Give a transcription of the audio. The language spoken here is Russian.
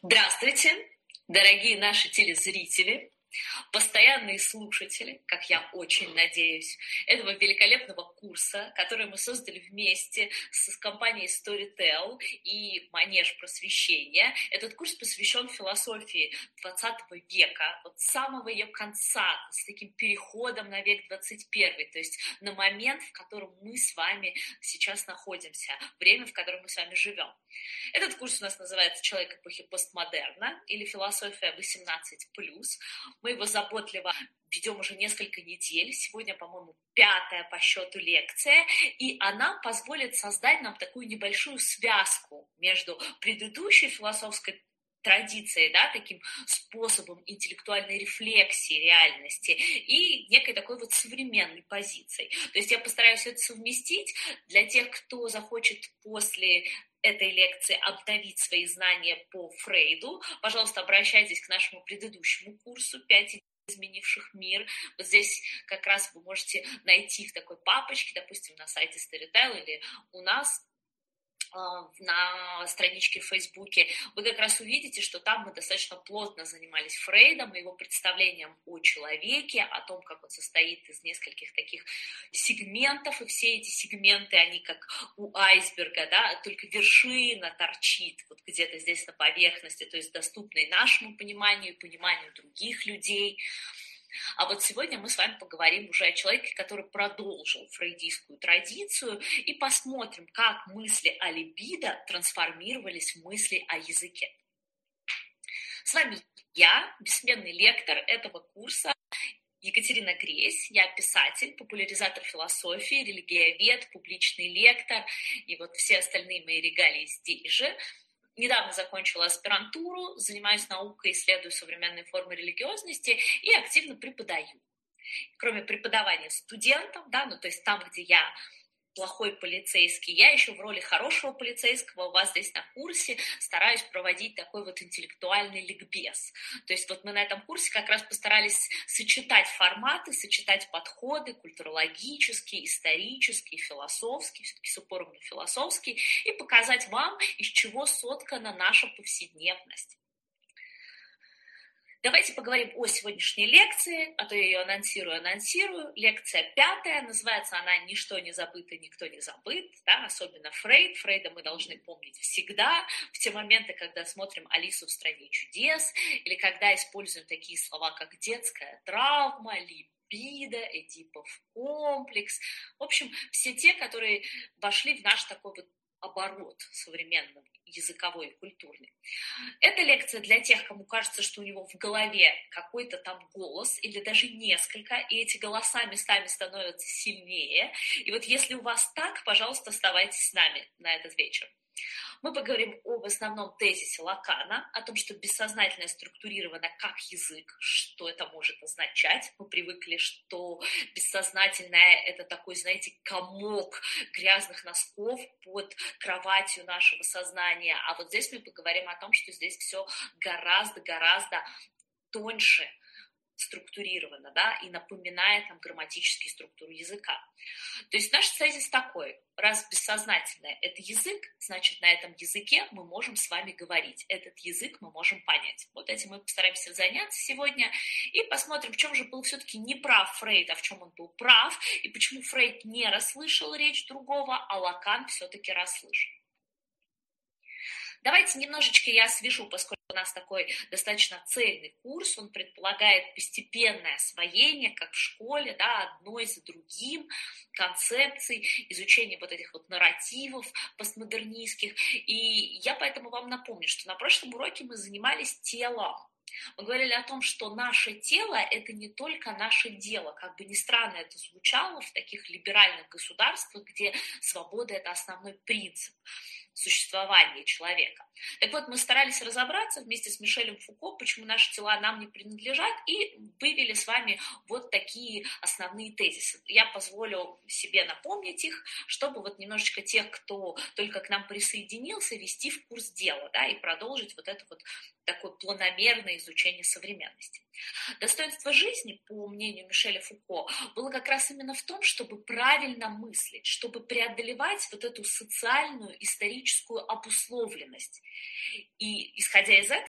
Здравствуйте, дорогие наши телезрители, постоянные слушатели, как я очень надеюсь, этого великолепного курса, который мы создали вместе с компанией Storytel и Манеж Просвещения. Этот курс посвящен философии XX века, от самого ее конца, с таким переходом на век 21, то есть на момент, в котором мы с вами сейчас находимся, время, в котором мы с вами живем. Этот курс у нас называется «Человек эпохи постмодерна» или «Философия 18+.» Мы его заботливо ведем уже несколько недель. Сегодня, по-моему, 5-я по счету лекция, и она позволит создать нам такую небольшую связку между предыдущей философской традицией, да, таким способом интеллектуальной рефлексии реальности и некой такой вот современной позицией. То есть я постараюсь это совместить для тех, кто захочет после этой лекции обновить свои знания по Фрейду. Пожалуйста, обращайтесь к нашему предыдущему курсу «5 изменивших мир». Вот здесь как раз вы можете найти в такой папочке, допустим, на сайте Storytel или у нас на страничке в Фейсбуке, вы как раз увидите, что там мы достаточно плотно занимались Фрейдом и его представлением о человеке, о том, как он состоит из нескольких таких сегментов, и все эти сегменты, они как у айсберга, да, только вершина торчит вот где-то здесь на поверхности, то есть доступной нашему пониманию и пониманию других людей. А вот сегодня мы с вами поговорим уже о человеке, который продолжил фрейдистскую традицию, и посмотрим, как мысли о либидо трансформировались в мысли о языке. С вами я, бессменный лектор этого курса, Екатерина Гресь. Я писатель, популяризатор философии, религиовед, публичный лектор, и вот все остальные мои регалии здесь же. Недавно закончила аспирантуру, занимаюсь наукой, исследую современные формы религиозности и активно преподаю. Кроме преподавания студентам, да, ну то есть там, где я плохой полицейский, я еще в роли хорошего полицейского у вас здесь на курсе стараюсь проводить такой вот интеллектуальный ликбез. То есть вот мы на этом курсе как раз постарались сочетать форматы, сочетать подходы культурологические, исторические, философские, все-таки с упором на философский, и показать вам, из чего соткана наша повседневность. Давайте поговорим о сегодняшней лекции, а то я ее анонсирую. Лекция 5-я, называется она «Ничто не забыто, никто не забыт», да, особенно Фрейд. Фрейда мы должны помнить всегда, в те моменты, когда смотрим «Алису в стране чудес», или когда используем такие слова, как детская травма, либидо, эдипов комплекс. В общем, все те, которые вошли в наш такой вот оборот современный, языковой и культурный. Эта лекция для тех, кому кажется, что у него в голове какой-то там голос или даже несколько, и эти голоса местами становятся сильнее. И вот если у вас так, пожалуйста, оставайтесь с нами на этот вечер. Мы поговорим об основном тезисе Лакана, о том, что бессознательное структурировано как язык, что это может означать. Мы привыкли, что бессознательное – это такой, знаете, комок грязных носков под кроватью нашего сознания. А вот здесь мы поговорим о том, что здесь все гораздо тоньше структурировано, да, и напоминает нам грамматические структуры языка. То есть наш тезис такой: раз бессознательное – это язык, значит, на этом языке мы можем с вами говорить. Этот язык мы можем понять. Вот этим мы постараемся заняться сегодня и посмотрим, в чем же был все-таки не прав Фрейд, а в чем он был прав, и почему Фрейд не расслышал речь другого, а Лакан все-таки расслышал. Давайте немножечко я освежу, поскольку у нас такой достаточно цельный курс, он предполагает постепенное освоение, как в школе, да, одной за другим концепций, изучение вот этих вот нарративов постмодернистских. И я поэтому вам напомню, что на прошлом уроке мы занимались телом. Мы говорили о том, что наше тело – это не только наше дело. Как бы ни странно это звучало в таких либеральных государствах, где свобода – это основной принцип существования человека. Так вот, мы старались разобраться вместе с Мишелем Фуко, почему наши тела нам не принадлежат, и вывели с вами вот такие основные тезисы. Я позволю себе напомнить их, чтобы вот немножечко тех, кто только к нам присоединился, ввести в курс дела, да, и продолжить вот это вот такое планомерное изучение современности. Достоинство жизни, по мнению Мишеля Фуко, было как раз именно в том, чтобы правильно мыслить, чтобы преодолевать вот эту социальную, историческую обусловленность. И, исходя из этого,